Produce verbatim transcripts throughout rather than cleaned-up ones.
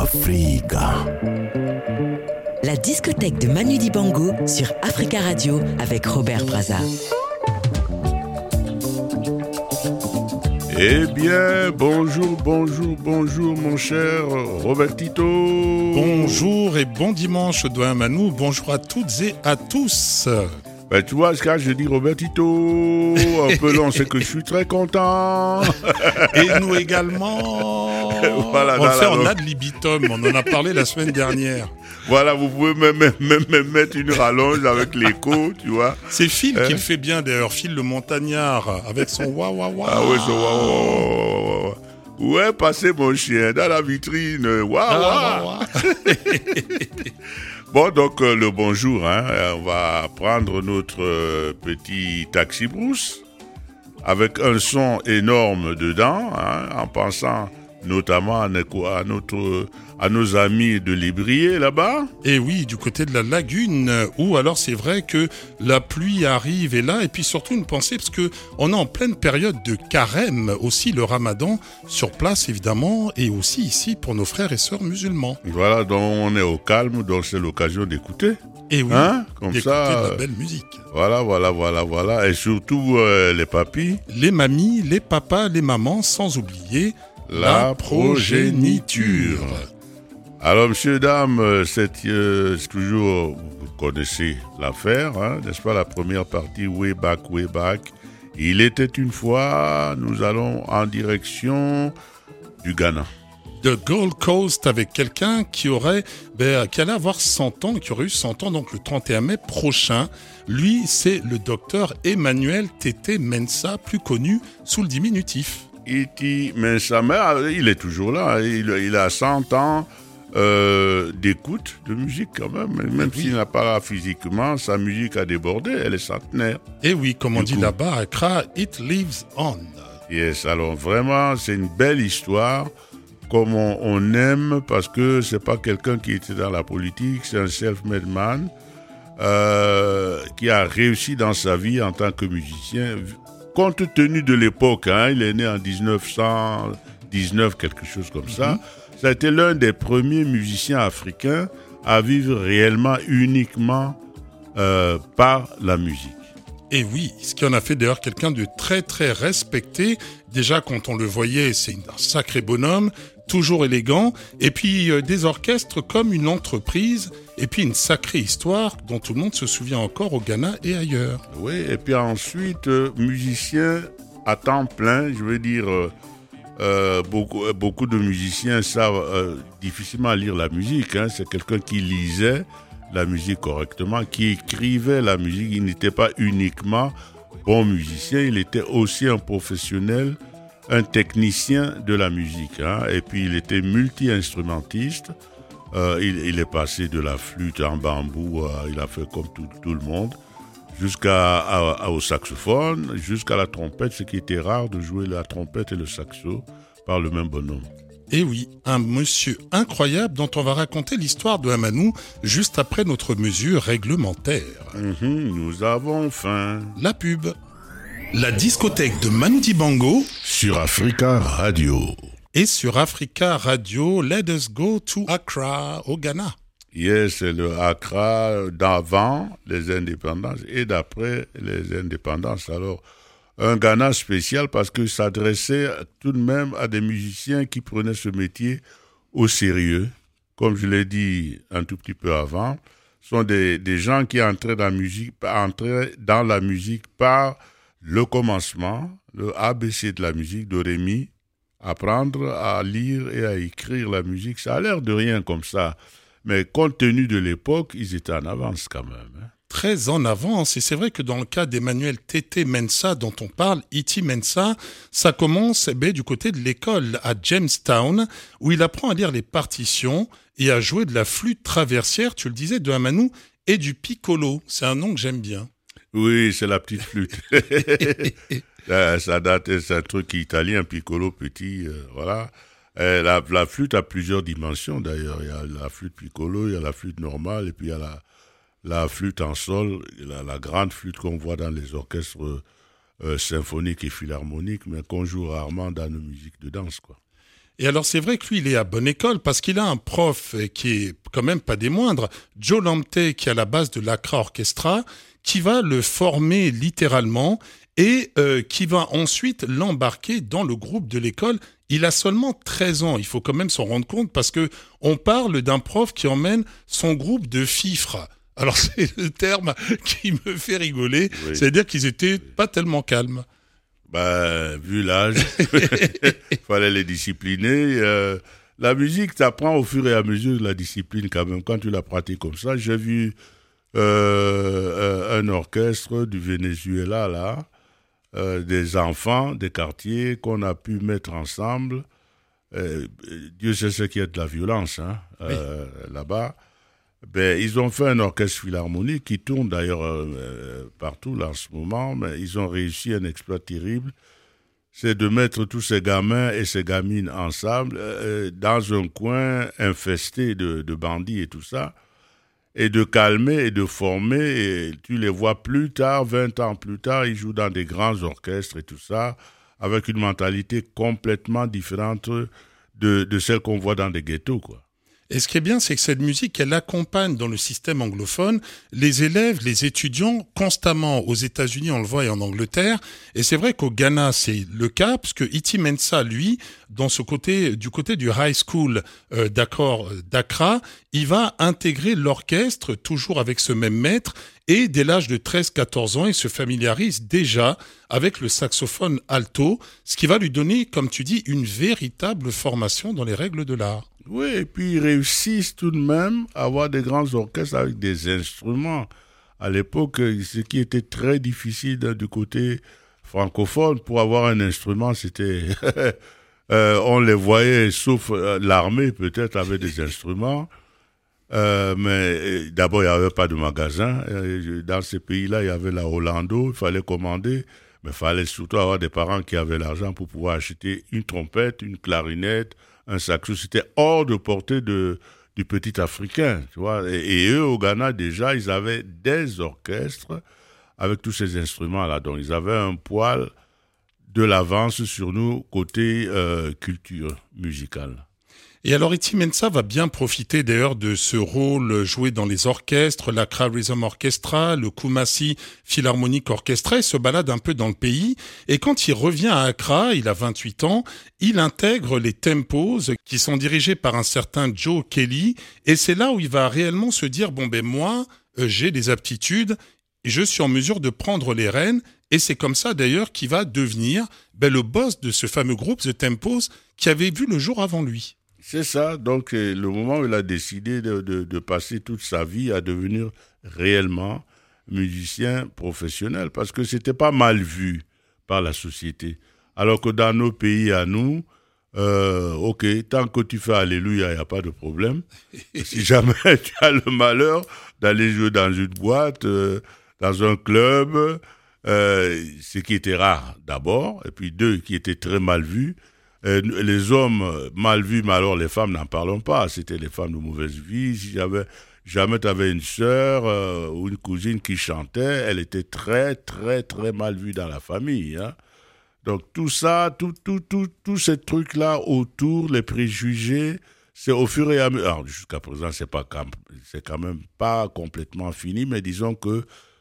Africa. La discothèque de Manu Dibango sur Africa Radio avec Robert Brazza. Eh bien, bonjour, bonjour, bonjour mon cher Robertito. Bonjour et bon dimanche Doyen Manu, bonjour à toutes et à tous. Ben, tu vois, quand je dis Robertito, un peu long, c'est que je suis très content. Et nous également. Voilà, on là, fait là, en là. ad libitum, on en a parlé la semaine dernière. Voilà, vous pouvez même, même, même, même mettre une rallonge avec l'écho, tu vois. C'est Phil Hein? qui le fait bien d'ailleurs, Phil le montagnard, avec son wa wa wa. Ah ouais, c'est wa wa wa wa wa. Où est passé mon chien? Dans la vitrine. Wa Ah, wa. wa, wa. Bon, donc euh, le bonjour, hein. Euh, on va prendre notre euh, petit taxi brousse avec un son énorme dedans, hein, en pensant notamment à, nos- à notre, à nos amis de l'Ébrié là-bas. Et oui, du côté de la lagune, où alors c'est vrai que la pluie arrive et là, et puis surtout une pensée, parce que on est en pleine période de carême, aussi le ramadan, sur place évidemment, et aussi ici pour nos frères et sœurs musulmans. Voilà, donc on est au calme, donc c'est l'occasion d'écouter. Et oui, Hein, comme d'écouter ça, de euh, la belle musique. Voilà, voilà, voilà, voilà. Et surtout euh, les papis. Les mamies, les papas, les mamans, sans oublier La progéniture. Alors, messieurs, dames, euh, c'est, euh, c'est toujours, vous connaissez l'affaire, hein, n'est-ce pas, la première partie, way back, way back. Il était une fois, nous allons en direction du Ghana. de Gold Coast avec quelqu'un qui aurait, ben, qui allait avoir cent ans, qui aurait eu cent ans, donc le trente et un mai prochain. Lui, c'est le docteur Emmanuel Tété Mensah, plus connu sous le diminutif. Iti Mensah, il est toujours là, il, il a cent ans euh, d'écoute de musique quand même, même Oui. s'il n'a pas là physiquement, sa musique a débordé, elle est centenaire. Et oui, comme on Du dit coup. là-bas à Accra, it lives on. Yes, alors vraiment, c'est une belle histoire, comme on, on aime, parce que c'est pas quelqu'un qui était dans la politique, c'est un self-made man euh, qui a réussi dans sa vie en tant que musicien, compte tenu de l'époque, hein, il est né en dix-neuf cent dix-neuf, quelque chose comme ça. Mm-hmm. Ça a été l'un des premiers musiciens africains à vivre réellement, uniquement euh, par la musique. Et oui, ce qui en a fait d'ailleurs quelqu'un de très très respecté. Déjà quand on le voyait, c'est un sacré bonhomme, toujours élégant. Et puis euh, des orchestres comme une entreprise. Et puis une sacrée histoire dont tout le monde se souvient encore au Ghana et ailleurs. Oui, et puis ensuite, euh, musicien à temps plein, je veux dire, euh, euh, beaucoup, euh, beaucoup de musiciens savent euh, difficilement lire la musique. Hein. C'est quelqu'un qui lisait la musique correctement, qui écrivait la musique. Il n'était pas uniquement bon musicien, il était aussi un professionnel, un technicien de la musique. Hein. Et puis il était multi-instrumentiste. Euh, il, il est passé de la flûte en bambou, euh, il a fait comme tout, tout le monde, jusqu'à à, à, au saxophone, jusqu'à la trompette, ce qui était rare de jouer la trompette et le saxo par le même bonhomme. Et oui, un monsieur incroyable dont on va raconter l'histoire de Amanou juste après notre mesure réglementaire. Mm-hmm, nous avons faim. La pub. La discothèque de Manu Dibango Sur Africa Radio. et sur Africa Radio, let us go to Accra, au Ghana. Yes, c'est le Accra d'avant les indépendances et d'après les indépendances. Alors, un Ghana spécial parce que s'adressait tout de même à des musiciens qui prenaient ce métier au sérieux. Comme je l'ai dit un tout petit peu avant, ce sont des, des gens qui entraient dans la musique, entraient dans la musique par le commencement, le A B C de la musique, do, ré, mi, apprendre à lire et à écrire la musique. Ça a l'air de rien comme ça, mais compte tenu de l'époque, ils étaient en avance quand même. Hein. Très en avance, et c'est vrai que dans le cas d'Emmanuel Tété Mensah dont on parle, Iti Mensah, ça commence eh bien, du côté de l'école à Jamestown, où il apprend à lire les partitions et à jouer de la flûte traversière, tu le disais, de Amanou, et du piccolo. C'est un nom que j'aime bien. Oui, c'est la petite flûte. ça, ça date, c'est un truc italien, piccolo, petit, euh, voilà. Et la, la flûte a plusieurs dimensions d'ailleurs. Il y a la flûte piccolo, il y a la flûte normale, et puis il y a la, la flûte en sol, la, la grande flûte qu'on voit dans les orchestres euh, symphoniques et philharmoniques, mais qu'on joue rarement dans nos musiques de danse, quoi. Et alors c'est vrai que lui, il est à bonne école parce qu'il a un prof qui est quand même pas des moindres, Joe Lamte, qui est à la base de l'Accra Orchestra, qui va le former littéralement et euh, qui va ensuite l'embarquer dans le groupe de l'école. Il a seulement treize ans, il faut quand même s'en rendre compte parce que on parle d'un prof qui emmène son groupe de fifres. Alors c'est le terme qui me fait rigoler, oui. C'est-à-dire qu'ils étaient pas tellement calmes. Bah, vu l'âge, il fallait les discipliner. Euh, la musique t'apprend au fur et à mesure de la discipline quand même. Quand tu la pratiques comme ça, j'ai vu euh, un orchestre du Venezuela là, euh, des enfants des quartiers qu'on a pu mettre ensemble. Euh, Dieu sait ce qu'il y a de la violence hein, euh, oui. là-bas. Ben, ils ont fait un orchestre philharmonique qui tourne d'ailleurs euh, partout là en ce moment, mais ils ont réussi un exploit terrible. C'est de mettre tous ces gamins et ces gamines ensemble euh, dans un coin infesté de, de bandits et tout ça, et de calmer et de former. Et tu les vois plus tard, vingt ans plus tard, ils jouent dans des grands orchestres et tout ça, avec une mentalité complètement différente de, de celle qu'on voit dans des ghettos, quoi. Et ce qui est bien, c'est que cette musique, elle accompagne dans le système anglophone les élèves, les étudiants, constamment aux États-Unis, on le voit, et en Angleterre. Et c'est vrai qu'au Ghana, c'est le cas, parce que Iti Mensah, lui, dans ce côté, du côté du high school euh, d'accord, d'Accra, il va intégrer l'orchestre, toujours avec ce même maître, et dès l'âge de treize à quatorze ans, il se familiarise déjà avec le saxophone alto, ce qui va lui donner, comme tu dis, une véritable formation dans les règles de l'art. Oui, et puis ils réussissent tout de même à avoir des grands orchestres avec des instruments. À l'époque, ce qui était très difficile du côté francophone, pour avoir un instrument, c'était... euh, on les voyait, sauf euh, l'armée peut-être, avait des instruments. Euh, mais d'abord, il n'y avait pas de magasin. Dans ces pays-là, il y avait la Hollando, il fallait commander. Mais il fallait surtout avoir des parents qui avaient l'argent pour pouvoir acheter une trompette, une clarinette, un saxo. C'était hors de portée de, du petit Africain, tu vois. Et, et eux, au Ghana, déjà, ils avaient des orchestres avec tous ces instruments-là. Donc, ils avaient un poil de l'avance sur nous côté euh, culture musicale. Et alors, Iti Mensah va bien profiter d'ailleurs de ce rôle joué dans les orchestres, l'Accra Rhythm Orchestra, le Kumasi Philharmonic Orchestra, il se balade un peu dans le pays. Et quand il revient à Accra, il a vingt-huit ans, il intègre les Tempos qui sont dirigés par un certain Joe Kelly. Et c'est là où il va réellement se dire, bon ben moi, euh, j'ai des aptitudes, je suis en mesure de prendre les rênes. Et c'est comme ça d'ailleurs qu'il va devenir ben, le boss de ce fameux groupe, The Tempos, qui avait vu le jour avant lui. C'est ça, donc le moment où il a décidé de, de, de passer toute sa vie à devenir réellement musicien professionnel, parce que c'était pas mal vu par la société. Alors que dans nos pays à nous, euh, ok, tant que tu fais Alléluia, il n'y a pas de problème. Si jamais tu as le malheur d'aller jouer dans une boîte, euh, dans un club, euh, ce qui était rare d'abord, et puis deux, qui était très mal vu. Euh, les hommes mal vus, mais alors les femmes n'en parlons pas. C'était les femmes de mauvaise vie. Si j'avais, jamais tu avais une sœur euh, ou une cousine qui chantait, elle était très, très, très mal vue dans la famille. Hein. Donc tout ça, tout, tout, tout, tous ces trucs-là autour, les préjugés, c'est au fur et à mesure. Alors jusqu'à présent, c'est pas, c'est quand même pas complètement fini, mais disons que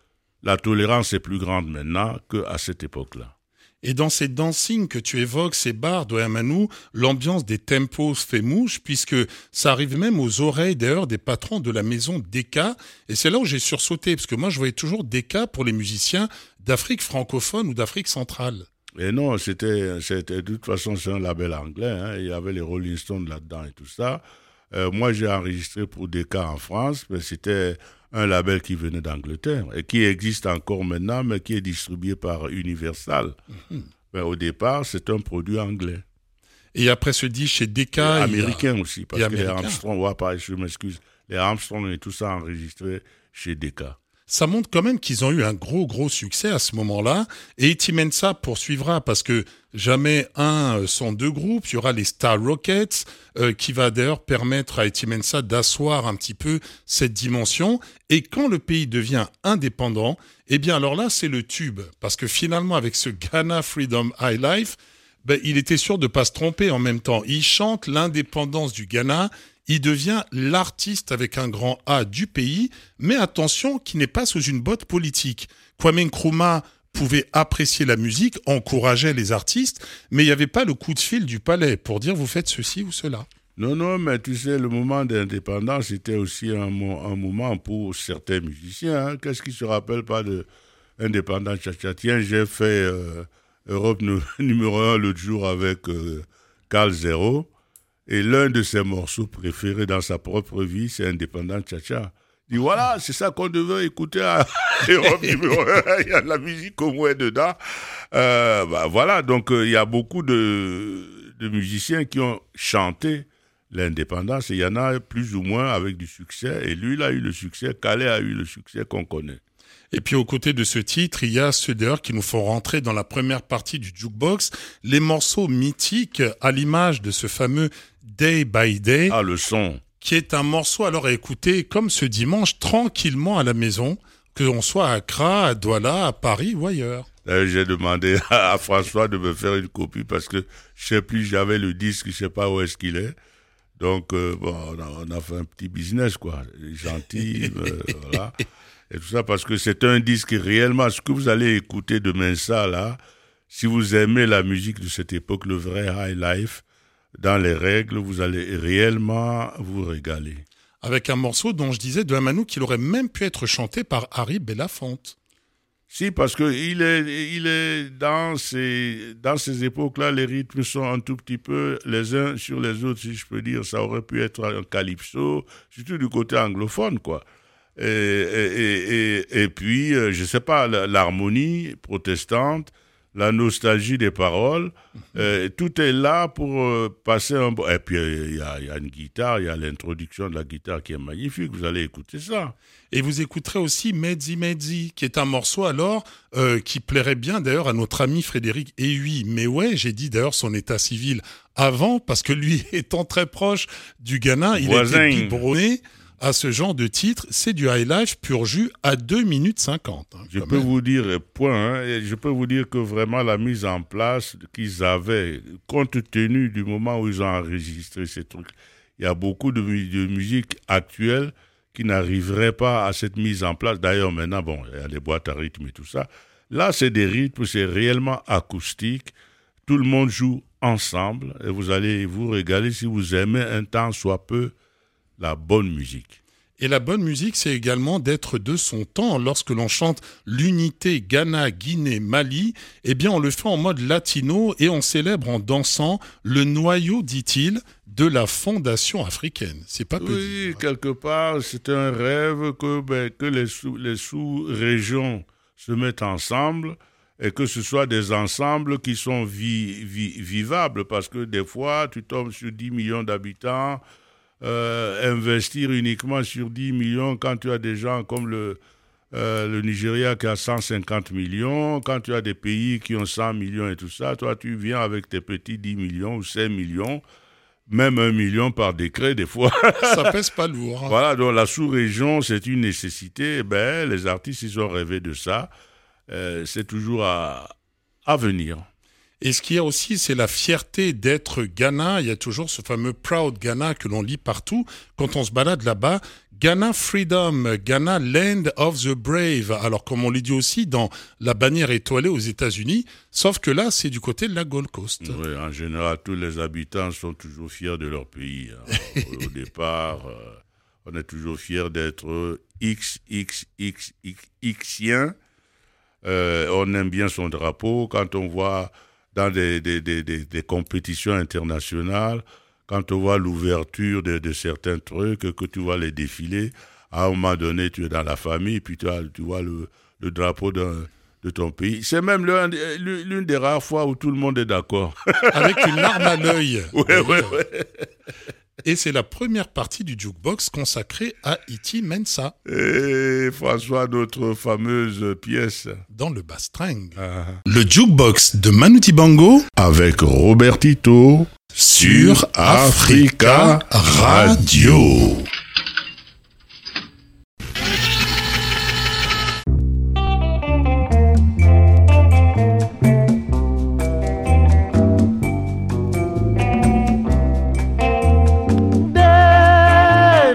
la tolérance est plus grande maintenant qu'à cette époque-là. Et dans ces dancing que tu évoques, ces bars d'Oyamanou, l'ambiance des tempos fait mouche, puisque ça arrive même aux oreilles d'ailleurs des patrons de la maison Decca. Et c'est là où j'ai sursauté, parce que moi je voyais toujours Decca pour les musiciens d'Afrique francophone ou d'Afrique centrale. Et non, c'était, c'était de toute façon c'est un label anglais, hein. Il y avait les Rolling Stones là-dedans et tout ça. Euh, moi j'ai enregistré pour Decca en France, mais c'était un label qui venait d'Angleterre et qui existe encore maintenant, mais qui est distribué par Universal. Mm-hmm. Mais au départ, c'est un produit anglais. Et après ce disque chez Decca... Et américain a... aussi, parce et que américain. les Armstrong, ouais, pareil, je m'excuse, les Armstrong et tout ça enregistré chez Decca. Ça montre quand même qu'ils ont eu un gros, gros succès à ce moment-là. Et Iti Mensah poursuivra parce que jamais un sans deux groupes. Il y aura les Star Rockets euh, qui va d'ailleurs permettre à Iti Mensah d'asseoir un petit peu cette dimension. Et quand le pays devient indépendant, eh bien alors là, c'est le tube. Parce que finalement, avec ce Ghana Freedom High Life, ben, il était sûr de ne pas se tromper en même temps. Il chante l'indépendance du Ghana, il devient l'artiste avec un grand A du pays, mais attention, qui n'est pas sous une botte politique. Kwame Nkrumah pouvait apprécier la musique, encourageait les artistes, mais il n'y avait pas le coup de fil du palais pour dire vous faites ceci ou cela. Non, non, mais tu sais, le moment d'indépendance, c'était aussi un, un moment pour certains musiciens. Hein. Qu'est-ce qui ne se rappelle pas de indépendance Cha-Cha? Tiens, j'ai fait euh, Europe n- numéro un l'autre jour avec euh, Carl Zero, et l'un de ses morceaux préférés dans sa propre vie, c'est Indépendance Cha-Cha. Il dit, voilà, c'est ça qu'on devait écouter à Europe numéro un. Il y a de la musique au moins dedans. Euh, bah, voilà, donc il euh, y a beaucoup de, de musiciens qui ont chanté l'indépendance. Et il y en a plus ou moins avec du succès. Et lui, il a eu le succès. Calais a eu le succès qu'on connaît. Et puis, aux côtés de ce titre, il y a ceux d'ailleurs qui nous font rentrer dans la première partie du jukebox, les morceaux mythiques à l'image de ce fameux Day by Day. Ah, le son. Qui est un morceau alors à écouter comme ce dimanche, tranquillement à la maison, que l'on soit à Accra, à Douala, à Paris ou ailleurs. Euh, j'ai demandé à François de me faire une copie parce que je sais plus, j'avais le disque, je sais pas où est-ce qu'il est. Donc, euh, bon, on a, on a fait un petit business, quoi. Gentil, euh, voilà. Et tout ça parce que c'est un disque réellement, ce que vous allez écouter demain ça, là, si vous aimez la musique de cette époque, le vrai high life, dans les règles, vous allez réellement vous régaler. Avec un morceau dont je disais de Amanou qu'il aurait même pu être chanté par Harry Belafonte. Si, parce que il est, il est dans ces, dans ces époques-là, les rythmes sont un tout petit peu les uns sur les autres, si je peux dire. Ça aurait pu être un calypso, surtout du côté anglophone, quoi. Et, et, et, et, et puis, je ne sais pas, l'harmonie protestante, la nostalgie des paroles, mm-hmm. euh, tout est là pour euh, passer un bon... Et puis, il y, y a une guitare, il y a l'introduction de la guitare qui est magnifique, vous allez écouter ça. Et vous écouterez aussi Medzi Medzi, qui est un morceau alors euh, qui plairait bien d'ailleurs à notre ami Frédéric Ehui. Mais ouais, j'ai dit d'ailleurs son état civil avant, parce que lui étant très proche du Ghana, il Voisin. a été biberonné à ce genre de titre. C'est du high life pur jus à deux minutes cinquante. Hein, je peux même. vous dire, point, hein, je peux vous dire que vraiment la mise en place qu'ils avaient, compte tenu du moment où ils ont enregistré ces trucs, il y a beaucoup de, de musique actuelle qui n'arriveraient pas à cette mise en place. D'ailleurs, maintenant, bon, il y a des boîtes à rythme et tout ça. Là, c'est des rythmes, c'est réellement acoustique. Tout le monde joue ensemble et vous allez vous régaler si vous aimez un temps soit peu la bonne musique. Et la bonne musique, c'est également d'être de son temps. Lorsque l'on chante l'unité Ghana, Guinée, Mali, eh bien, on le fait en mode latino et on célèbre en dansant le noyau, dit-il, de la fondation africaine. C'est pas peu Oui, dire. Quelque part, c'est un rêve que, ben, que les, sous, les sous-régions se mettent ensemble et que ce soit des ensembles qui sont vi, vi, vivables parce que des fois, tu tombes sur dix millions d'habitants. Euh, investir uniquement sur dix millions quand tu as des gens comme le, euh, le Nigeria qui a cent cinquante millions, quand tu as des pays qui ont cent millions et tout ça, toi tu viens avec tes petits dix millions ou cinq millions, même un million par décret des fois. Ça pèse pas lourd. Hein. Voilà, donc la sous-région c'est une nécessité, ben, les artistes ils ont rêvé de ça, euh, c'est toujours à, à venir. Et ce qu'il y a aussi, c'est la fierté d'être Ghana. Il y a toujours ce fameux Proud Ghana que l'on lit partout quand on se balade là-bas. Ghana Freedom, Ghana Land of the Brave. Alors, comme on le dit aussi dans la bannière étoilée aux États-Unis, sauf que là, c'est du côté de la Gold Coast. Oui, en général, tous les habitants sont toujours fiers de leur pays. Hein. Au départ, euh, on est toujours fiers d'être X X X Xien. Euh, on aime bien son drapeau. Quand on voit dans des, des, des, des, des compétitions internationales, quand on voit l'ouverture de, de certains trucs, que tu vois les défilés, à un moment donné, tu es dans la famille, puis tu, as, tu vois le, le drapeau de, de ton pays. C'est même l'un, l'une des rares fois où tout le monde est d'accord. Avec une larme à l'œil. Oui, oui, oui. Et c'est la première partie du jukebox consacrée à Iti Mensa. Et François, notre fameuse pièce. Dans le bastring. Ah. Le jukebox de Manu Dibango. Avec Robert Tito. Sur Africa Radio.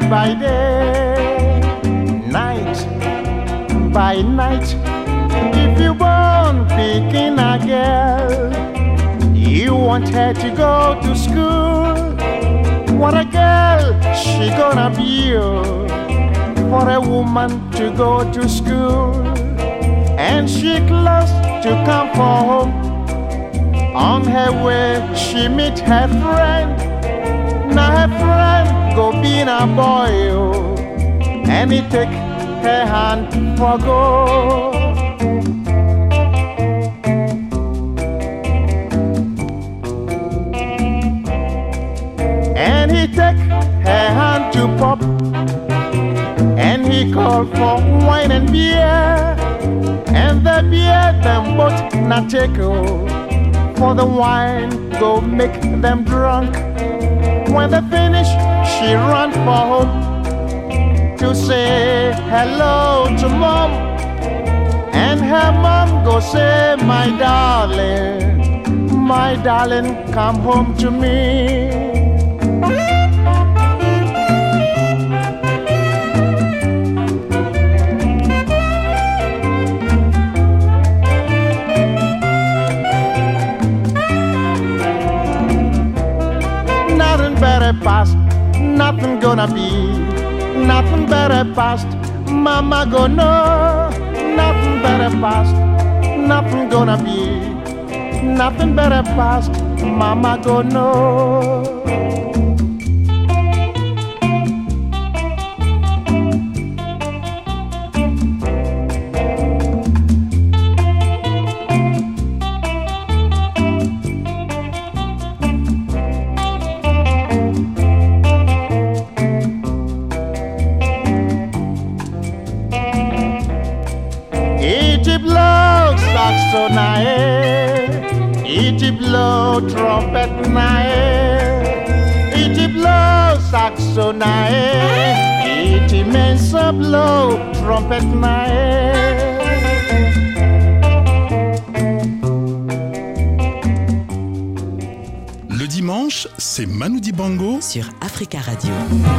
by day, night by night. If you born picking a girl, you want her to go to school. What a girl she gonna be, oh, for a woman to go to school. And she close to come for home. On her way she meet her friend. Now her friend go be a boy, oh, and he take her hand for go. And he take her hand to pop, and he call for wine and beer. And the beer them both not take, oh, for the wine go make them drunk. When they finish, she run for home to say hello to mom. And her mom go say, my darling, my darling, come home to me. Better past, nothing gonna be, nothing better past, mama gonna know, nothing better past, nothing gonna be, nothing better past, mama gonna know. So nae, iti blow trumpet nae, iti blow saxo nae, iti mensa blow trumpet nae. Le dimanche, c'est Manu Dibango sur Africa Radio.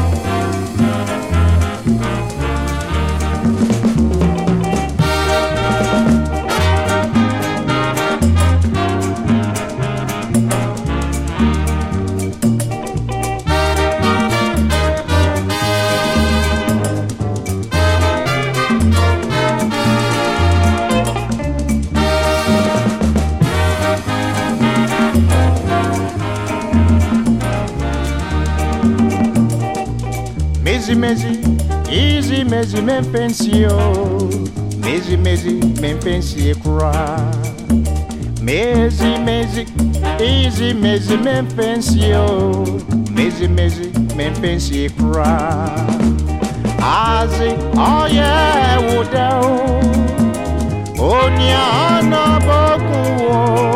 Mezi mezi, easy mezi men pensio, mezi mezi men pensie kura. Mezi mezi, easy mezi men pensio, mezi mezi men pensie kura. Azi, oh yeah, wudao, onya na boku.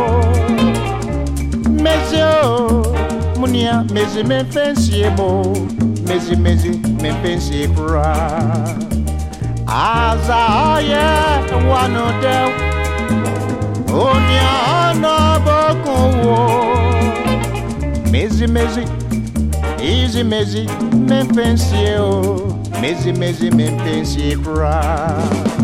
Mezi oh, munia mezi men pensie bo. Mezi mezi men pensie kura. Aza oye wano del onya no boku wo. Mezi mezi easy mezi men pensie o. Mezi mezi men pensie kura.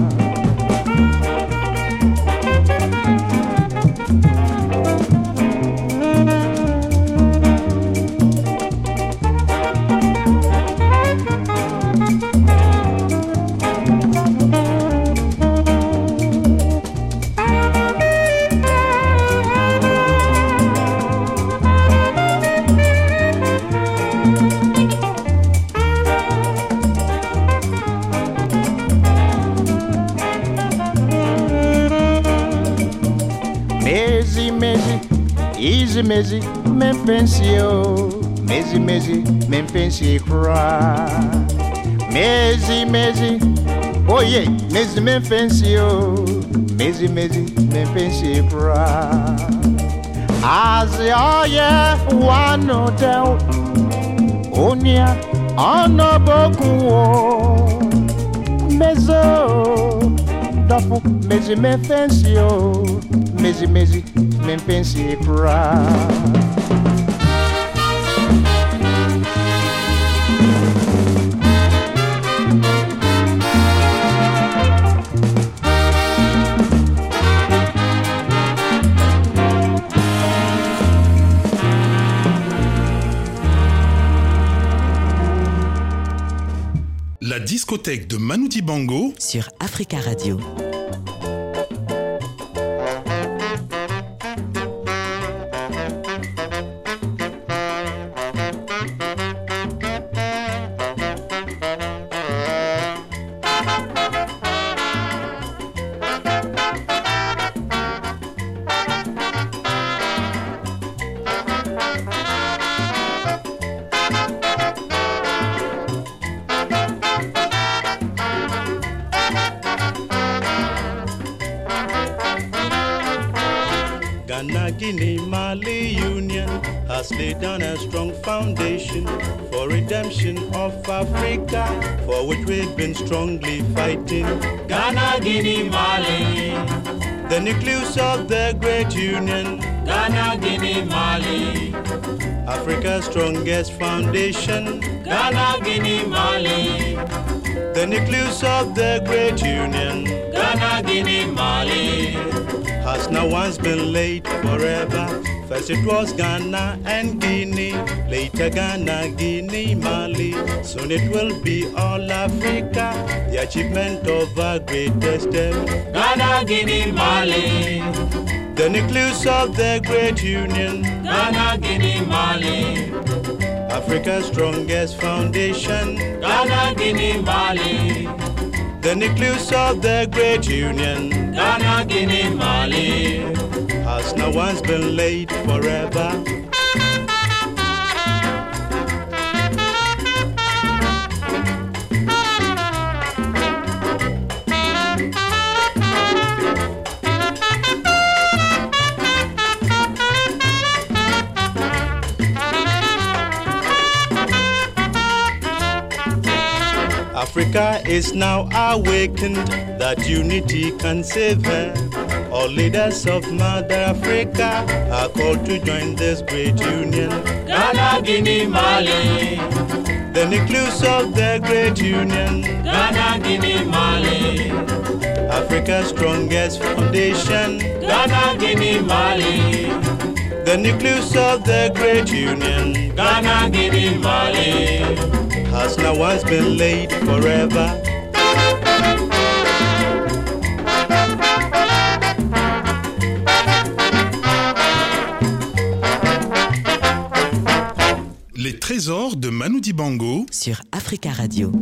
Easy mezi men pensio, mezi mezi men pensie kura. Mezi mezi, oh yeah, mezi men pensio, mezi mezi men pensie kura. Azi oh yeah, wano del onia ono boku wo. Mezo dofu mezi men pensio, mezi mezi men pensie kura. La discothèque de Manu Dibango sur Africa Radio. Guinea Mali Union has laid down a strong foundation for redemption of Africa, for which we've been strongly fighting. Ghana, Guinea, Mali, the nucleus of the great union. Ghana, Guinea, Mali, Africa's strongest foundation. Ghana, Guinea, Mali, the nucleus of the great union. Ghana, Guinea, Mali, has now once been laid forever. First it was Ghana and Guinea, later Ghana, Guinea, Mali. Soon it will be all Africa, the achievement of our greatest step. Ghana, Guinea, Mali, the nucleus of the great union. Ghana, Guinea, Mali, Africa's strongest foundation. Ghana, Guinea, Mali, the nucleus of the great union. Ghana, Guinea, Mali, has now once been laid forever. Africa is now awakened that unity can save her. All leaders of Mother Africa are called to join this great union. Ghana, Guinea, Mali, the nucleus of the great union. Ghana, Guinea, Mali, Africa's strongest foundation. Ghana, Guinea, Mali, the nucleus of the great union. Ghana, Guinea, Mali, has now once been laid forever. Les trésors de Manu Dibango sur Africa Radio.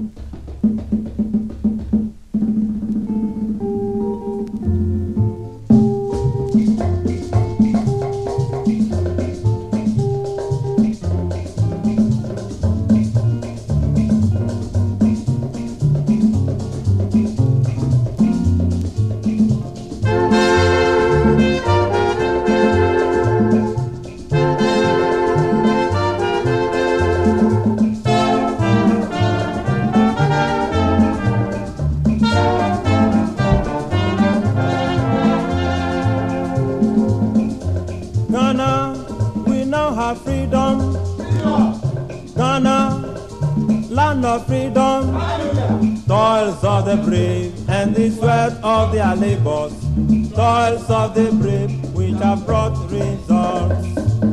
Freedom, toils of the brave and the sweat of their labors, toils of the brave which have brought results.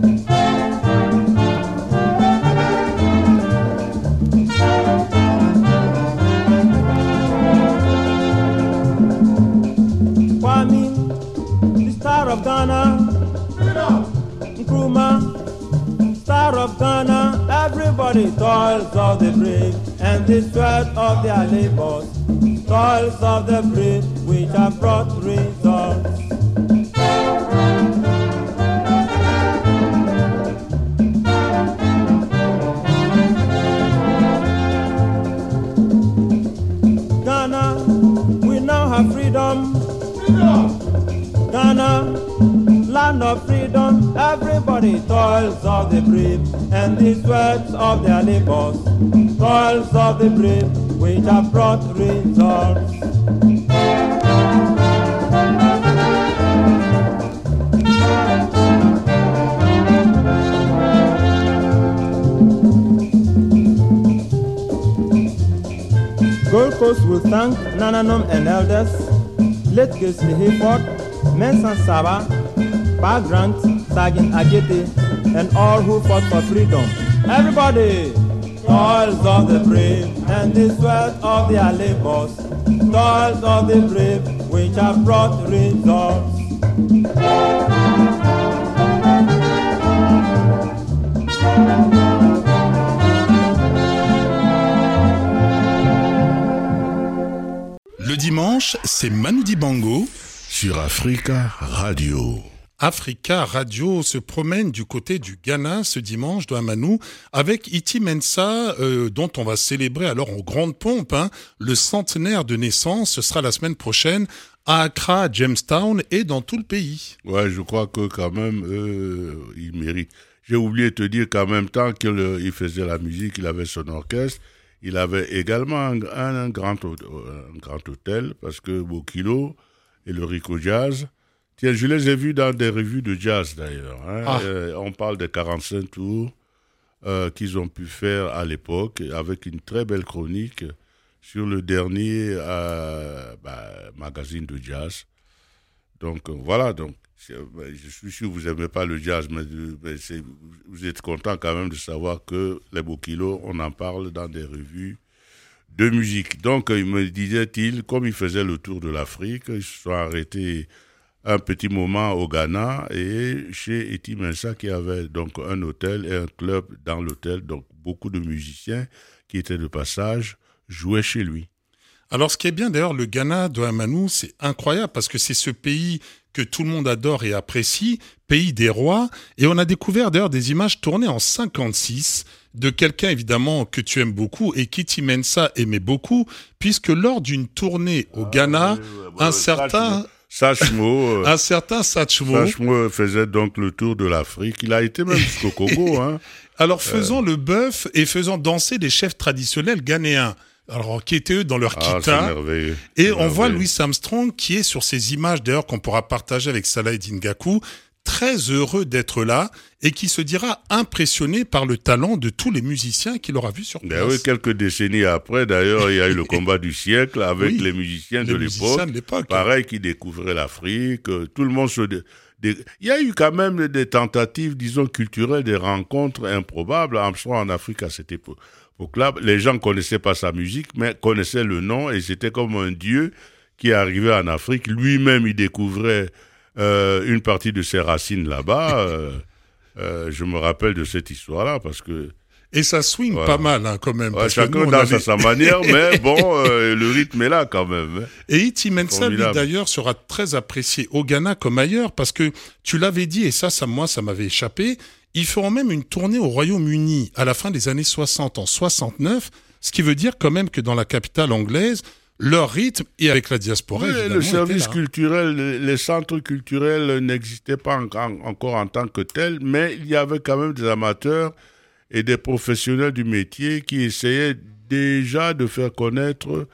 Kwame, the star of Ghana, Nkrumah, star of Ghana, everybody toils of the brave and the sweat of their labors, toils of the brave which have brought results. Ghana, we now have freedom. Freedom. Ghana, land of freedom, everybody toils of the brave and the sweat of their labors, toils of the brave which have brought results. Gold Coast will thank Nananom and elders, late Gisli Hayford, Mensan Saba, Pa Grant, Sergeant Ajete, and all who fought for freedom. Everybody! toils of the brave and the sweat of their labors, toils of the brave which have brought results. Le dimanche, c'est Manu Dibango sur Africa Radio. Africa Radio se promène du côté du Ghana ce dimanche de Manu avec Iti Mensah, euh, dont on va célébrer alors en grande pompe hein, le centenaire de naissance. Ce sera la semaine prochaine à Accra, à Jamestown et dans tout le pays. Ouais, je crois que quand même, euh, il mérite. J'ai oublié de te dire qu'en même temps qu'il faisait la musique, il avait son orchestre. Il avait également un, un, un, grand, un grand hôtel parce que Bokilo et le Rico Jazz, tiens, je les ai vus dans des revues de jazz d'ailleurs. Hein. Ah. Euh, on parle des quarante-cinq tours euh, qu'ils ont pu faire à l'époque avec une très belle chronique sur le dernier euh, bah, magazine de jazz. Donc euh, voilà, donc, je suis sûr que vous n'aimez pas le jazz, mais, mais c'est, vous êtes content quand même de savoir que les Bokilo, on en parle dans des revues de musique. Donc il me disait-il, comme il faisait le tour de l'Afrique, ils se sont arrêtés un petit moment au Ghana et chez Iti Mensah qui avait donc un hôtel et un club dans l'hôtel, donc beaucoup de musiciens qui étaient de passage jouaient chez lui. Alors ce qui est bien d'ailleurs, le Ghana de Manu, c'est incroyable parce que c'est ce pays que tout le monde adore et apprécie, pays des rois, et on a découvert d'ailleurs des images tournées en cinquante-six de quelqu'un évidemment que tu aimes beaucoup et qu'Iti Mensah aimait beaucoup, puisque lors d'une tournée au Ghana, ah, oui, oui, oui, un, certain... Satchmo, un certain Satchmo. Satchmo faisait donc le tour de l'Afrique. Il a été même jusqu'au Congo. Hein. Alors faisant euh... le bœuf et faisant danser des chefs traditionnels ghanéens. Alors, qui étaient eux dans leur ah, kita. Et c'est on voit Louis Armstrong qui est sur ces images d'ailleurs qu'on pourra partager avec Salah Eddine Gakou, très heureux d'être là et qui se dira impressionné par le talent de tous les musiciens qu'il aura vu sur place. Ben oui, quelques décennies après, d'ailleurs, il y a eu le combat du siècle avec oui, les musiciens, les de, musiciens l'époque, de l'époque. Pareil, qui découvraient l'Afrique. Tout le monde se... Il y a eu quand même des tentatives, disons, culturelles, des rencontres improbables. Armstrong en Afrique à cette époque. Donc là, les gens ne connaissaient pas sa musique, mais connaissaient le nom, et c'était comme un dieu qui arrivait en Afrique. Lui-même, il découvrait euh, une partie de ses racines là-bas. euh, euh, je me rappelle de cette histoire-là, parce que... Et ça swing ouais. pas mal, hein, quand même. Ouais, chacun dans avait... sa manière, mais bon, euh, le rythme est là, quand même. Hein. Et Iti Mensah, lui, d'ailleurs, sera très apprécié au Ghana comme ailleurs, parce que tu l'avais dit, et ça, ça moi, ça m'avait échappé, ils feront même une tournée au Royaume-Uni à la fin des années soixante, en soixante-neuf, ce qui veut dire quand même que dans la capitale anglaise, leur rythme, et avec la diaspora, oui, évidemment, le service était là. culturel, les, les centres culturels n'existaient pas en, en, encore en tant que tels, mais il y avait quand même des amateurs et des professionnels du métier qui essayaient déjà de faire connaître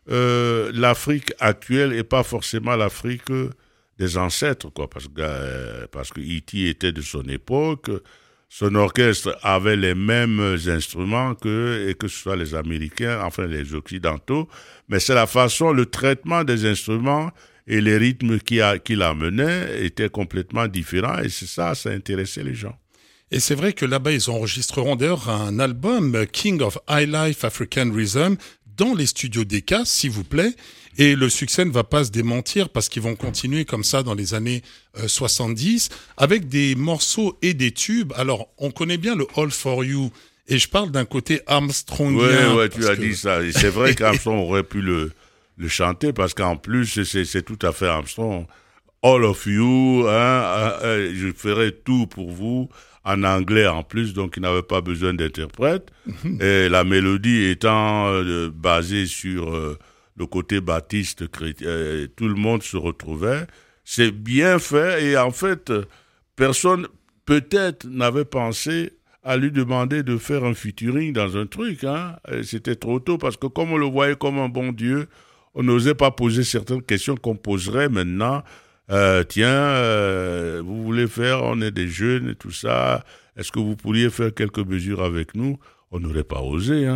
euh, l'Afrique actuelle et pas forcément l'Afrique des ancêtres, quoi, parce que euh, parce que Iti était de son époque, son orchestre avait les mêmes instruments que et que ce soit les Américains, enfin les Occidentaux, mais c'est la façon, le traitement des instruments et les rythmes qu'il a, qu'il amenait étaient complètement différents, et c'est ça, ça intéressait les gens. Et c'est vrai que là-bas, ils enregistreront d'ailleurs un album, King of High Life African Rhythm, dans les studios Decca, s'il vous plaît. Et le succès ne va pas se démentir parce qu'ils vont continuer comme ça dans les années euh, soixante-dix avec des morceaux et des tubes. Alors, on connaît bien le All For You. Et je parle d'un côté Armstrongien. Oui, ouais, tu as que... dit ça. Et c'est vrai qu'Armstrong aurait pu le, le chanter parce qu'en plus, c'est, c'est tout à fait Armstrong. All of You, hein, euh, je ferai tout pour vous. En anglais en plus, donc il n'avait pas besoin d'interprète. Et la mélodie étant euh, basée sur euh, le côté baptiste chrétien, euh, tout le monde se retrouvait. C'est bien fait et en fait, personne peut-être n'avait pensé à lui demander de faire un featuring dans un truc. Hein. Et c'était trop tôt parce que comme on le voyait comme un bon Dieu, on n'osait pas poser certaines questions qu'on poserait maintenant. Euh, tiens, euh, vous voulez faire, on est des jeunes et tout ça, est-ce que vous pourriez faire quelques mesures avec nous? On n'aurait pas osé, hein.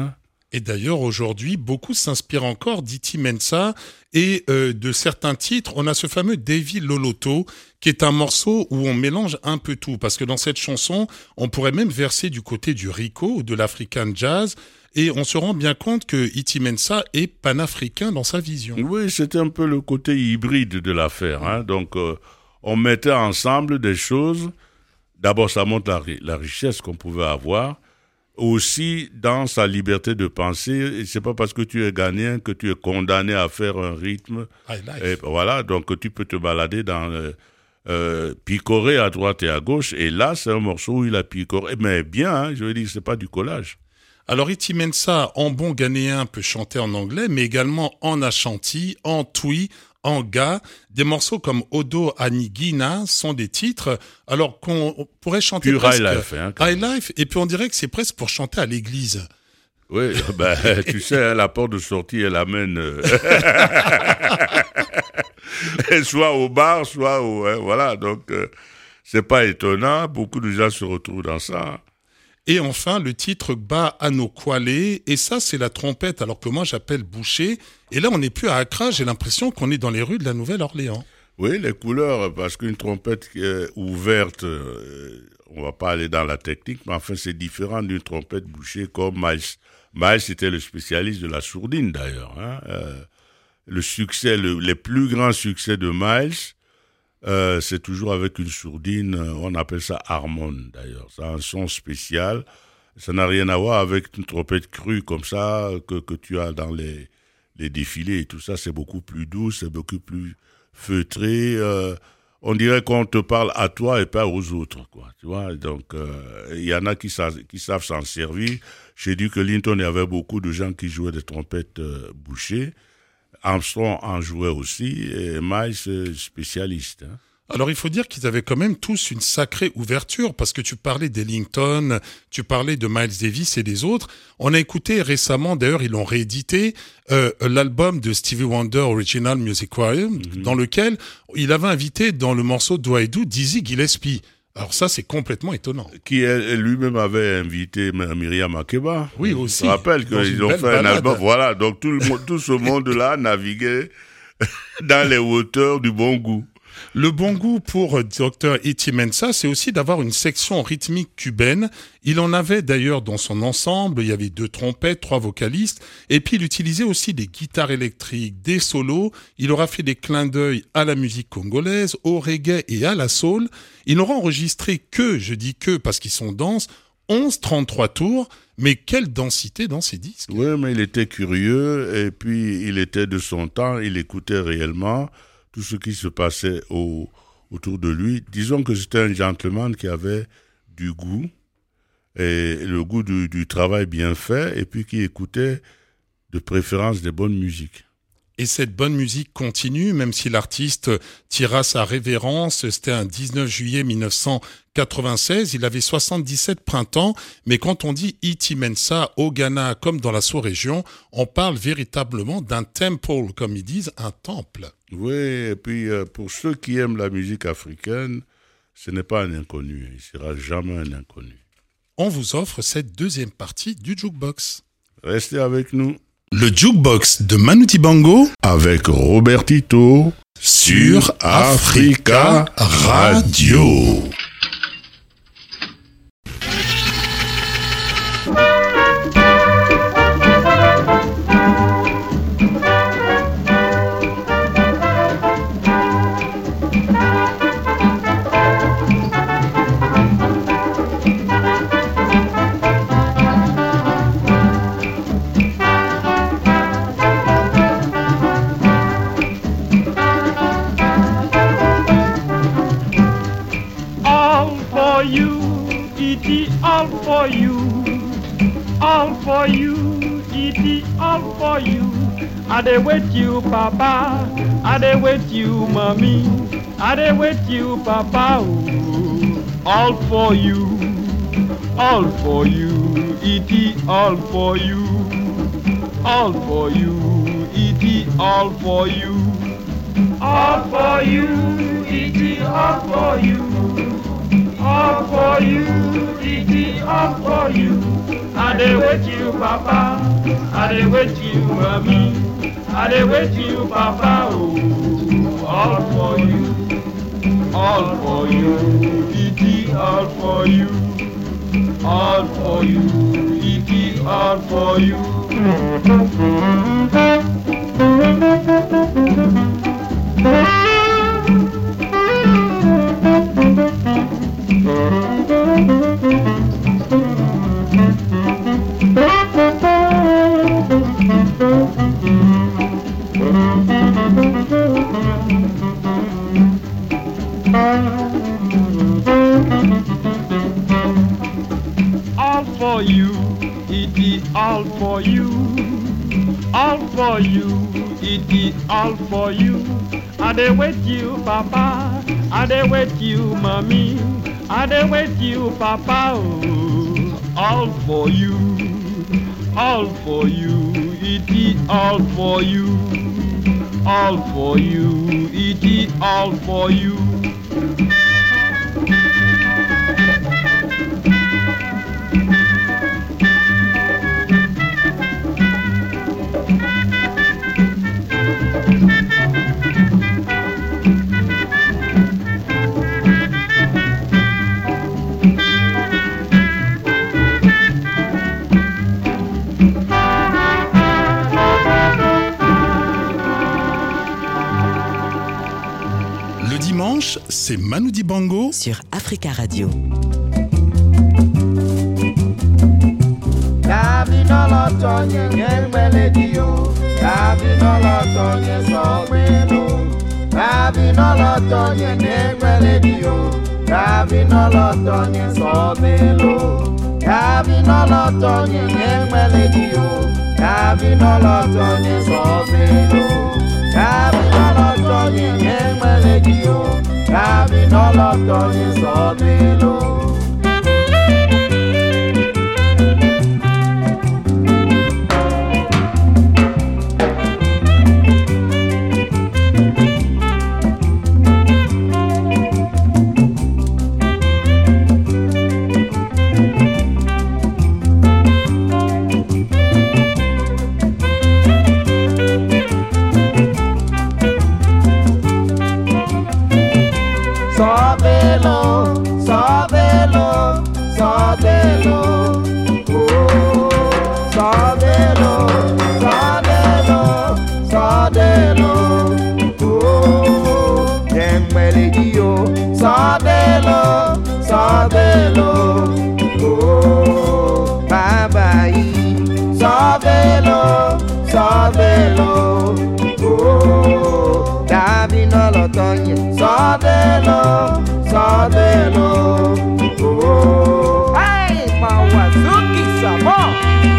Et d'ailleurs, aujourd'hui, beaucoup s'inspirent encore d'Iti Mensa et euh, de certains titres. On a ce fameux Davy Loloto, qui est un morceau où on mélange un peu tout. Parce que dans cette chanson, on pourrait même verser du côté du Rico ou de l'African Jazz. Et on se rend bien compte que Iti Mensa est panafricain dans sa vision. Oui, c'était un peu le côté hybride de l'affaire. Hein. Donc, euh, on mettait ensemble des choses. D'abord, ça montre la, la richesse qu'on pouvait avoir. Aussi, dans sa liberté de penser, c'est pas parce que tu es ghanéen que tu es condamné à faire un rythme. Et voilà, donc tu peux te balader dans euh, euh, picorer à droite et à gauche. Et là, c'est un morceau où il a picoré, mais bien. Hein, je veux dire, c'est pas du collage. Alors, Iti Mensa, en bon ghanéen, peut chanter en anglais, mais également en ashanti, en twi, en ga. Des morceaux comme Odo Anigina sont des titres, alors qu'on pourrait chanter Pure presque... high life. Hein, high life, et puis on dirait que c'est presque pour chanter à l'église. Oui, ben, tu sais, hein, la porte de sortie, elle amène... Euh... soit au bar, soit au... Hein, voilà, donc euh, c'est pas étonnant, beaucoup de gens se retrouvent dans ça. Et enfin, le titre Ba Anokwale, et ça, c'est la trompette, alors que moi, j'appelle Boucher. Et là, on n'est plus à Accra, j'ai l'impression qu'on est dans les rues de la Nouvelle-Orléans. Oui, les couleurs, parce qu'une trompette euh, ouverte, euh, on va pas aller dans la technique, mais enfin, c'est différent d'une trompette bouchée comme Miles. Miles était le spécialiste de la sourdine, d'ailleurs. Hein. Euh, le succès, le, les plus grands succès de Miles... Euh, c'est toujours avec une sourdine, on appelle ça harmone d'ailleurs, c'est un son spécial, ça n'a rien à voir avec une trompette crue comme ça que, que tu as dans les, les défilés et tout ça, c'est beaucoup plus doux, c'est beaucoup plus feutré, euh, on dirait qu'on te parle à toi et pas aux autres, quoi, tu vois, donc il euh, y en a qui, sa- qui savent s'en servir. J'ai dit que Linton, il y avait beaucoup de gens qui jouaient des trompettes euh, bouchées. Armstrong en jouait aussi, et Miles spécialiste. Hein. Alors il faut dire qu'ils avaient quand même tous une sacrée ouverture, parce que tu parlais d'Ellington, tu parlais de Miles Davis et des autres. On a écouté récemment, d'ailleurs ils l'ont réédité, euh, l'album de Stevie Wonder Original Music Choir, mm-hmm. dans lequel il avait invité dans le morceau Do I Do Dizzy Gillespie. Alors ça, c'est complètement étonnant. Qui lui-même avait invité Myriam Makeba. Oui, aussi. Je me rappelle qu'ils ont fait balade. un album. Voilà, donc tout, le, tout ce monde-là naviguait dans les hauteurs du bon goût. Le bon goût pour docteur Iti Mensa, c'est aussi d'avoir une section rythmique cubaine. Il en avait d'ailleurs dans son ensemble, il y avait deux trompettes, trois vocalistes, et puis il utilisait aussi des guitares électriques, des solos. Il aura fait des clins d'œil à la musique congolaise, au reggae et à la soul. Il n'aura enregistré que, je dis que parce qu'ils sont denses, onze trente-trois tours, mais quelle densité dans ces disques. Oui, mais il était curieux, et puis il était de son temps, il écoutait réellement tout ce qui se passait au, autour de lui. Disons que c'était un gentleman qui avait du goût, et le goût du, du travail bien fait, et puis qui écoutait de préférence des bonnes musiques. Et cette bonne musique continue, même si l'artiste tira sa révérence. C'était un dix-neuf juillet mille neuf cent quatre-vingt-seize, il avait soixante-dix-sept printemps, mais quand on dit Iti Mensa au Ghana comme dans la sous-région, on parle véritablement d'un temple, comme ils disent, un temple. Oui, et puis euh, pour ceux qui aiment la musique africaine, ce n'est pas un inconnu, il ne sera jamais un inconnu. On vous offre cette deuxième partie du Jukebox. Restez avec nous. Le Jukebox de Manu Dibango avec Robert Tito sur Africa Radio. All for you, all for you, it is all for you. I dey wait you, Papa. I dey wait you, Mommy. I dey wait you, Papa. Ooh. All for you, all for you, it is all for you, all for you, it is all for you, all for you, it is all for you. All for you, it is all for you. I dey wait you, Papa. I dey wait you, mommy. I dey wait you, papa. Oh, all for you, all for you, it is all for you, all for you, it is all for you. All for you, it is all for you. All for you, it is all for you. I dey wait you, papa. I dey wait you, mommy. I dey wait you, papa. Oh, all for you, all for you, it is all for you. All for you, it is all for you. C'est Manu Dibango sur Africa Radio. Having all of Tony saw below. Sóbelo, sóbelo, sóbelo, oh, sóbelo, sóbelo, sóbelo, oh, Yemweledio, sóbelo, sóbelo, oh, babai, sóbelo, sóbelo, oh, Davino Lotoye, sóbelo, sóbelo, oh, hey, Mawazuki Samo.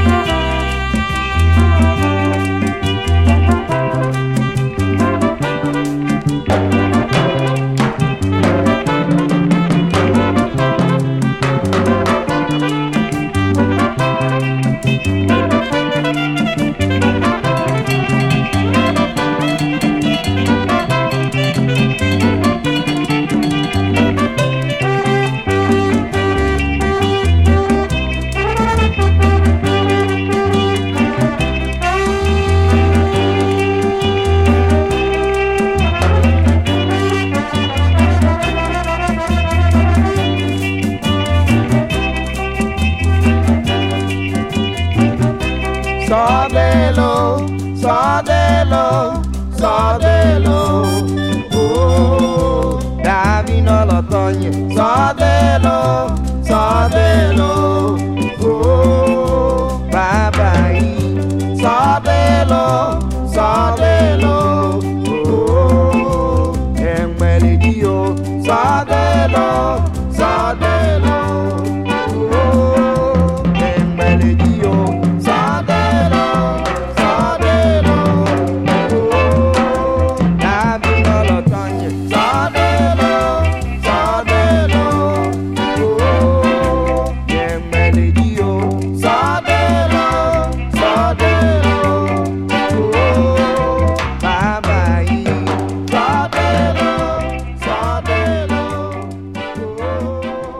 Sóbelo, sóbelo, sóbelo, oh, Davino Lotoye, sóbelo, sóbelo, oh, babai, sóbelo, sóbelo, oh, Yemweledio, sóbelo, sóbelo, oh, Yemweledio.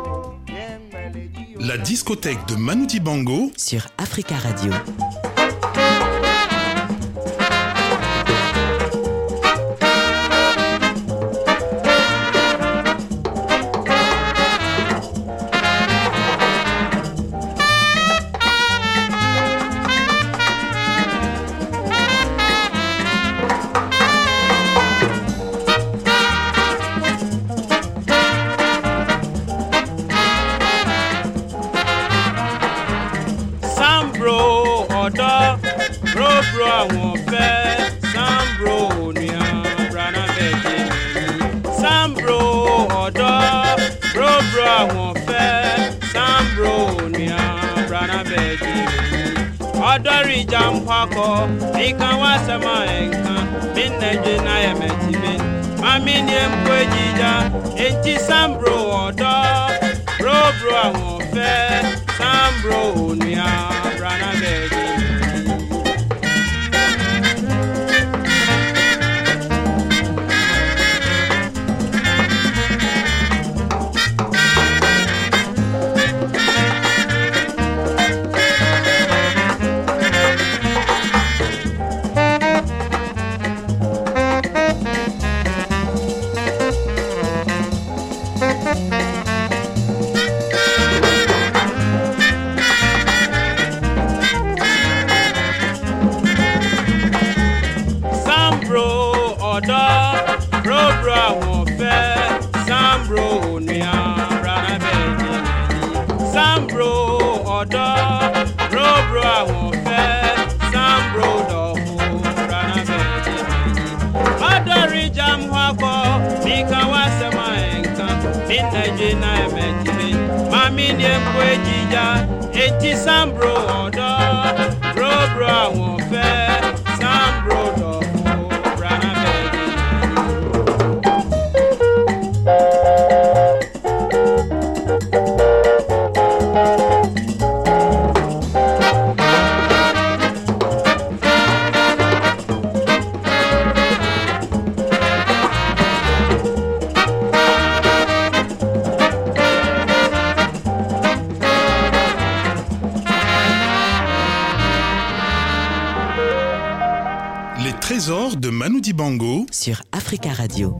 La discothèque de Manu Dibango sur Africa Radio. ọ̀dọ́ bro-bro àwọn fẹ́ Sambro nìyà brana bẹ̀jẹ̀ Sambro ọ̀dọ́ bro-bro àwọn fẹ́ Sambro nìyà brana bẹ̀jẹ̀ ọ̀dọ́ rìjà ń pakọ̀ nìkan wá sẹ́mà ẹ̀ǹkan mí nẹ́jẹ̀ náà yẹ mẹ́tì mi mami ni ẹ̀mpọ̀ èjìjà ẹ̀ǹtí Sambro ọ̀dọ́ bro-bro àwọn fẹ́ Sambro nìyà brana bẹ̀jẹ̀. Mami ni ẹ̀mpọ̀ èjìjà ẹ̀ǹtí Sambro ọ̀dọ́ bro-bro àwọn fẹ́ Sambro dọ̀fọ̀ brana bẹ̀jẹ̀. Trésor de Manu Dibango sur Africa Radio.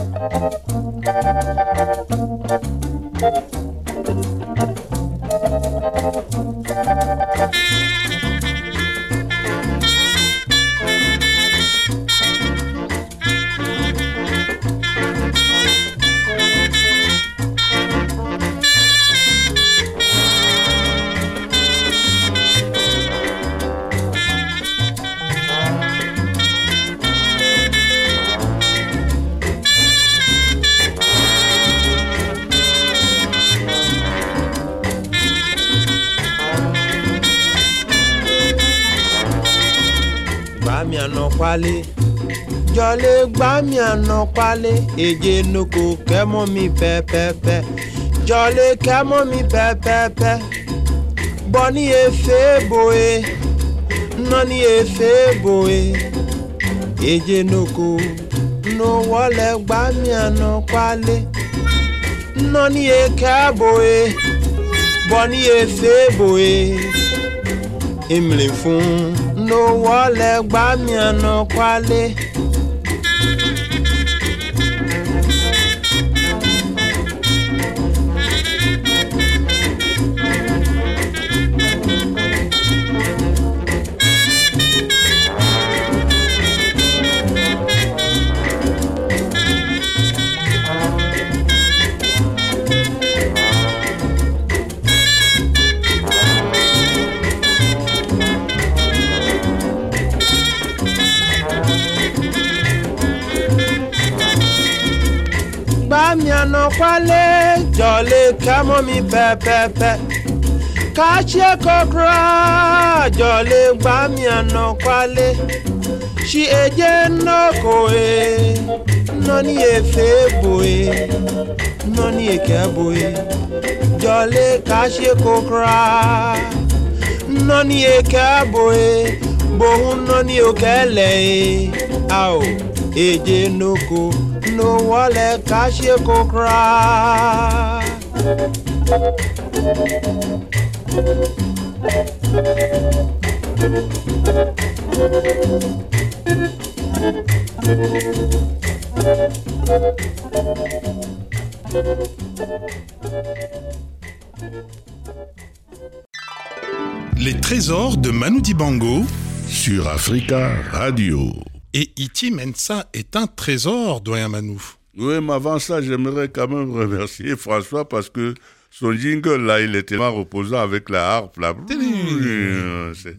Kwale jọlé gbá mi àná kwale èjè noko kẹ́mọ́ mi pẹ́pẹ́pẹ́ jọlé kẹ́mọ́ mi pẹ́pẹ́pẹ́ bọ́ ní efe boe nọ́ ní efe boe èjè noko no wọlé gbá mi àná kwale nọ́ ní eke boe bọ́ ní efe boe emìlì fún no wọlé gbá mi àná kwale. Miano kwale jolly kamo mi pepepe Kache kokra jolly ba miano kwale Shi eje no koe Noni efe boe Noni eke boe Jolly kache kokra Noni eke boe Bohun noni okele Ao eje no ko no wale kashi kokra Les trésors de Manu Dibango sur Africa Radio. Et Iti Mensa est un trésor, doyen Manu. Oui, mais avant ça, j'aimerais quand même remercier François parce que son jingle, là, il était tellement reposant avec la harpe, là.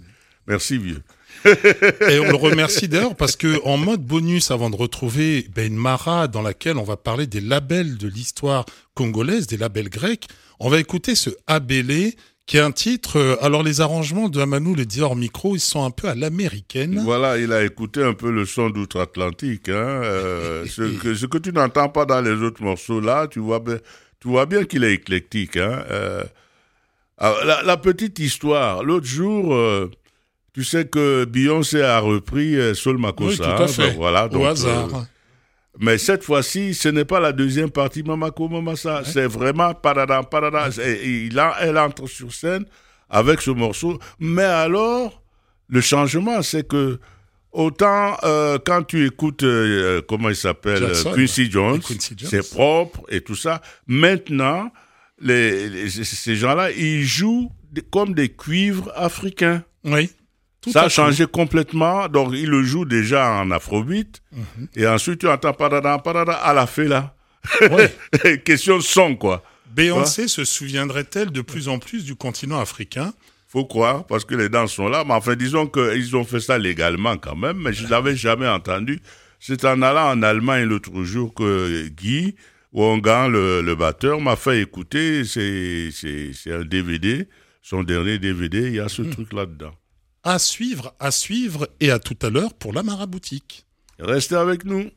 Merci, vieux. Et on le remercie d'ailleurs parce que en mode bonus, avant de retrouver ben, une mara dans laquelle on va parler des labels de l'histoire congolaise, des labels grecs, on va écouter ce Abélé, qui est un titre. Euh, alors les arrangements de Amanou, les dit hors micro, ils sont un peu à l'américaine. Voilà, il a écouté un peu le son d'outre-Atlantique. Hein, euh, ce, que, ce que tu n'entends pas dans les autres morceaux là, tu vois, tu vois bien qu'il est éclectique. Hein, euh, la, la petite histoire, l'autre jour... Euh, Tu sais que Beyoncé a repris euh, Soul Makossa. Oui, tout à fait. Ben, voilà, donc, au hasard. Euh, mais cette fois-ci, ce n'est pas la deuxième partie Mamako Mamassa. Ouais. C'est vraiment Padada Padada. Ouais. Il a, elle entre sur scène avec ce morceau. Mais alors, le changement, c'est que autant euh, quand tu écoutes, euh, comment il s'appelle, Jackson, Quincy Jones, Quincy Jones, c'est propre et tout ça. Maintenant, les, les, ces gens-là, ils jouent comme des cuivres africains. Oui. Tout ça a changé complètement, donc il le joue déjà en afrobeat, mm-hmm. et ensuite tu entends padada, padada à la fin là. Ouais. Question de son, quoi. Beyoncé se souviendrait-elle de plus en plus du continent africain? Faut croire, parce que les danses sont là, mais enfin disons qu'ils ont fait ça légalement quand même, mais je ne l'avais jamais entendu. C'est en allant en Allemagne l'autre jour que Guy Wongan, le, le batteur, m'a fait écouter, c'est, c'est, c'est un D V D, son dernier D V D, il y a ce mm. truc là-dedans. À suivre, à suivre, et à tout à l'heure pour la Maraboutique. Restez avec nous.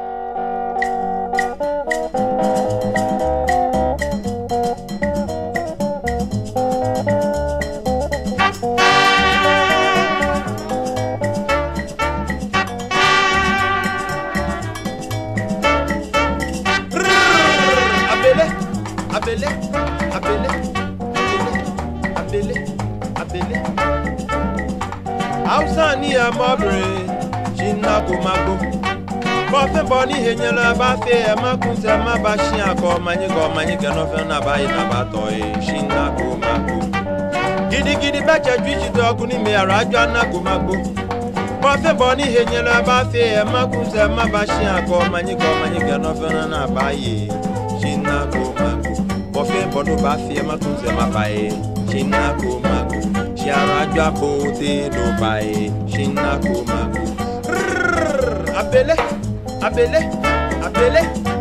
Abélé, Abélé, Abélé, Abélé, Abélé. Hausa ni amobre, jinago mago. Kofe boni henyela ba fe e makunse ma ba shi ako manyi go manyi gano fe na ba ina ba to e jinago mago. Gidi gidi ba cha dwichi do kuni me ara ajwa na go mago. Kofe boni henyela ba fe e makunse ma ba shi ako manyi go manyi gano fe na ba ye jinago mago. Kofe bono ba fe e makunse ma ba e jinago mago. Chiarajua bote do bae, Shinako mago. Abélé, Abélé, Abélé.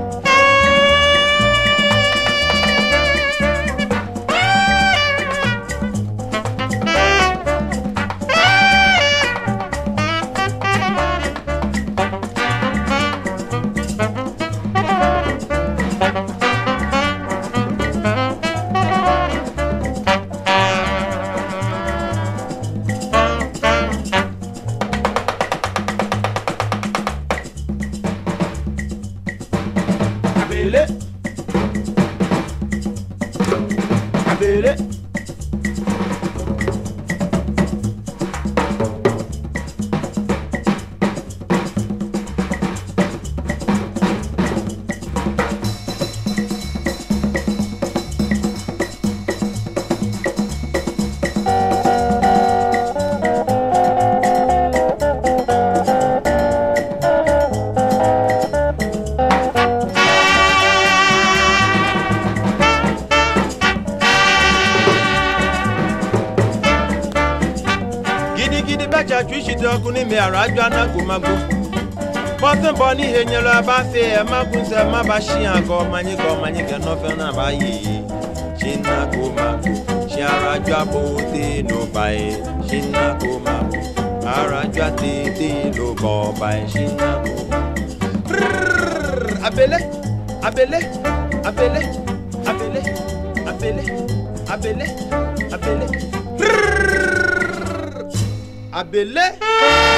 Kuni me arajwa na gumago. Bottom boni henyela ba fe e magunse ma ba shi ago manyi go manyi ga no fe na ba yi. China gumago. Shi arajwa bote no ba e. China gumago. Arajwa te te lo go ba e. China gumago. Abélé, Abélé, Abélé, Abélé, Abélé, Abélé, Abélé. Abélé.